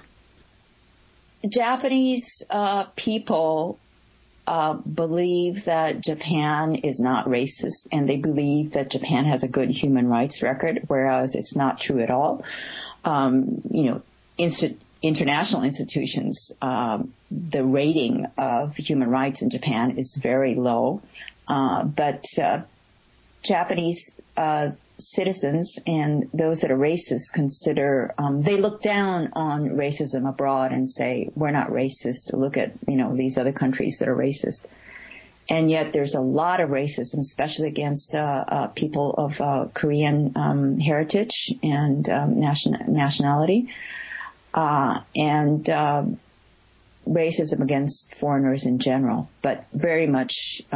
Japanese people believe that Japan is not racist, and they believe that Japan has a good human rights record, whereas it's not true at all. International institutions, the rating of human rights in Japan is very low, but Japanese citizens and those that are racist consider, they look down on racism abroad and say, we're not racist. Look at, these other countries that are racist. And yet there's a lot of racism, especially against people of Korean heritage and nationality, and racism against foreigners in general, but very much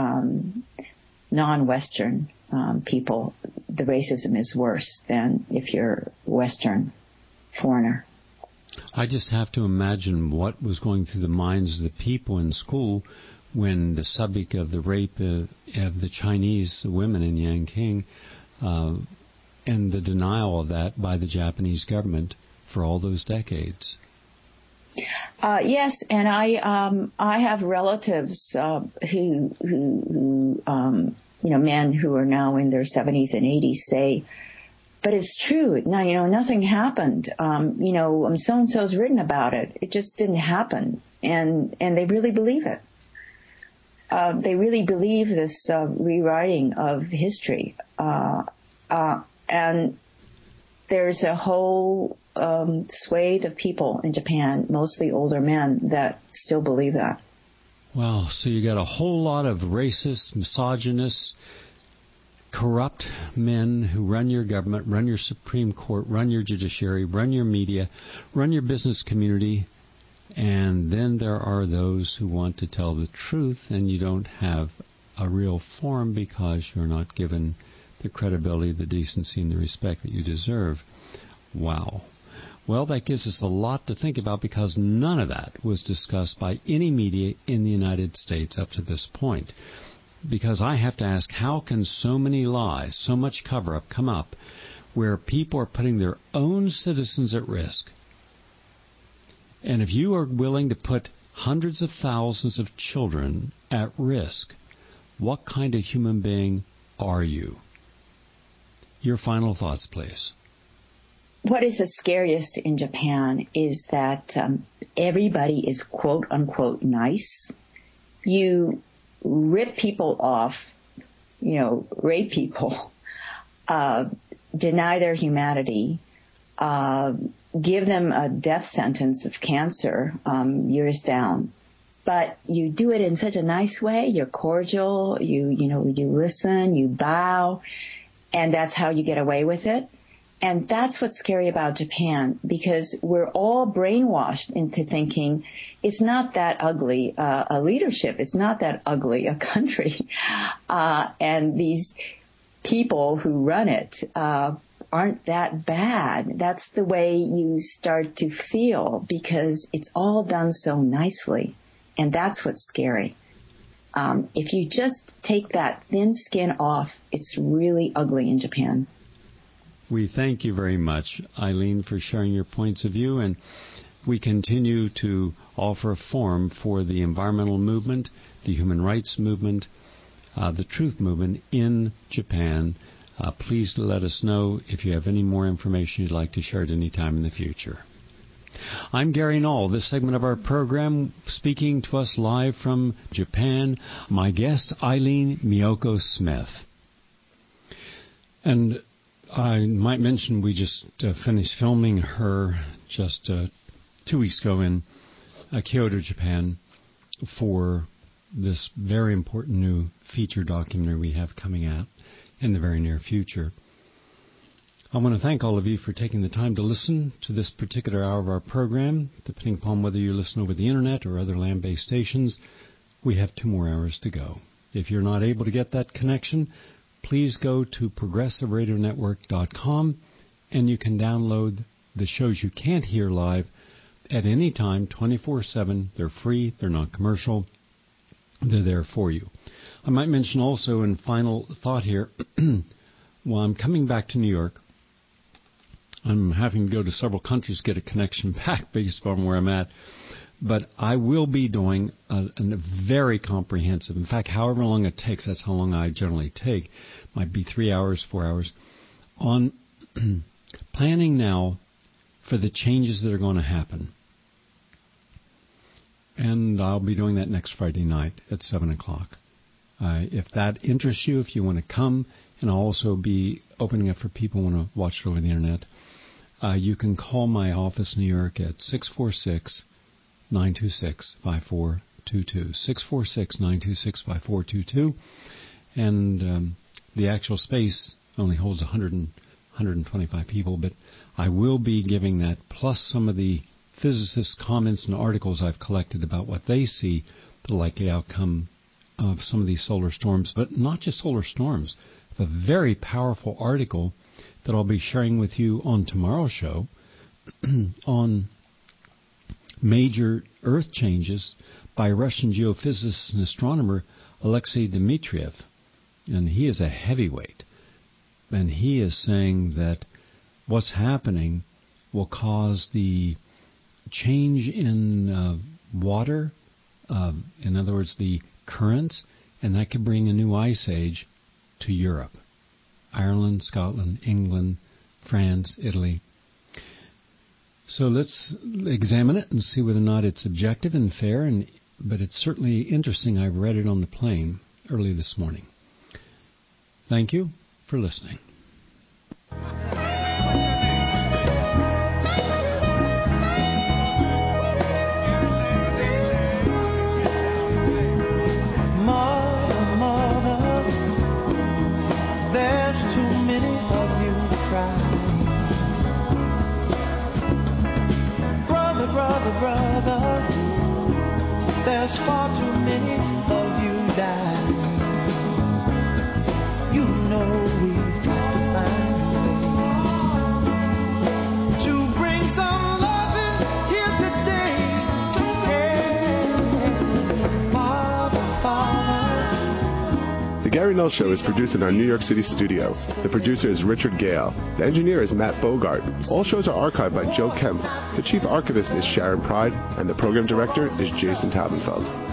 non-Western people. The racism is worse than if you're Western foreigner. I just have to imagine what was going through the minds of the people in school when the subject of the rape of the Chinese women in Yanqing and the denial of that by the Japanese government for all those decades. Yes, and I have relatives who men who are now in their 70s and 80s say, but it's true. Now, nothing happened. So-and-so's written about it. It just didn't happen. And they really believe it. They really believe this rewriting of history. And there's a whole swathe of people in Japan, mostly older men, that still believe that. Wow, so you got a whole lot of racist, misogynist, corrupt men who run your government, run your Supreme Court, run your judiciary, run your media, run your business community, and then there are those who want to tell the truth, and you don't have a real forum because you're not given the credibility, the decency, and the respect that you deserve. Wow. Well, that gives us a lot to think about because none of that was discussed by any media in the United States up to this point. Because I have to ask, how can so many lies, so much cover-up come up where people are putting their own citizens at risk? And if you are willing to put hundreds of thousands of children at risk, what kind of human being are you? Your final thoughts, please. What is the scariest in Japan is that everybody is quote-unquote nice. You rip people off, rape people, deny their humanity, give them a death sentence of cancer, years down. But you do it in such a nice way. You're cordial. You listen, you bow, and that's how you get away with it. And that's what's scary about Japan, because we're all brainwashed into thinking it's not that ugly a leadership. It's not that ugly a country. And these people who run it aren't that bad. That's the way you start to feel because it's all done so nicely. And that's what's scary. If you just take that thin skin off, it's really ugly in Japan. We thank you very much, Eileen, for sharing your points of view, and we continue to offer a forum for the environmental movement, the human rights movement, the truth movement in Japan. Please let us know if you have any more information you'd like to share at any time in the future. I'm Gary Knoll. This segment of our program, speaking to us live from Japan, my guest, Eileen Miyoko Smith. And I might mention we just finished filming her just 2 weeks ago in Kyoto, Japan, for this very important new feature documentary we have coming out in the very near future. I want to thank all of you for taking the time to listen to this particular hour of our program. Depending upon whether you listen over the internet or other land-based stations, we have 2 more hours to go. If you're not able to get that connection, please go to progressiveradionetwork.com and you can download the shows you can't hear live at any time, 24/7. They're free. They're not commercial. They're there for you. I might mention also in final thought here, while I'm coming back to New York, I'm having to go to several countries to get a connection back based on where I'm at. But I will be doing a very comprehensive, in fact, however long it takes, that's how long I generally take, might be 3 hours, 4 hours, on planning now for the changes that are going to happen. And I'll be doing that next Friday night at 7 o'clock. If that interests you, if you want to come, and I'll also be opening up for people who want to watch it over the internet, you can call my office in New York at 646-926-5422. 646-926-5422. And the actual space only holds 125 people, but I will be giving that, plus some of the physicists' comments and articles I've collected about what they see the likely outcome of some of these solar storms, but not just solar storms. A very powerful article that I'll be sharing with you on tomorrow's show on major Earth changes by Russian geophysicist and astronomer Alexei Dmitriev. And he is a heavyweight. And he is saying that what's happening will cause the change in water, in other words, the currents, and that could bring a new ice age to Europe. Ireland, Scotland, England, France, Italy. So let's examine it and see whether or not it's objective and fair, but it's certainly interesting. I read it on the plane early this morning. Thank you for listening. Brother, there's far too many of you dying. You know we've got to find a way to bring some loving here today. Hey, Father. The Gary Null Show is produced in our New York City studios. The producer is Richard Gale. The engineer is Matt Bogart. All shows are archived by Joe Kemp. The chief archivist is Sharon Pride, and the program director is Jason Taubenfeld.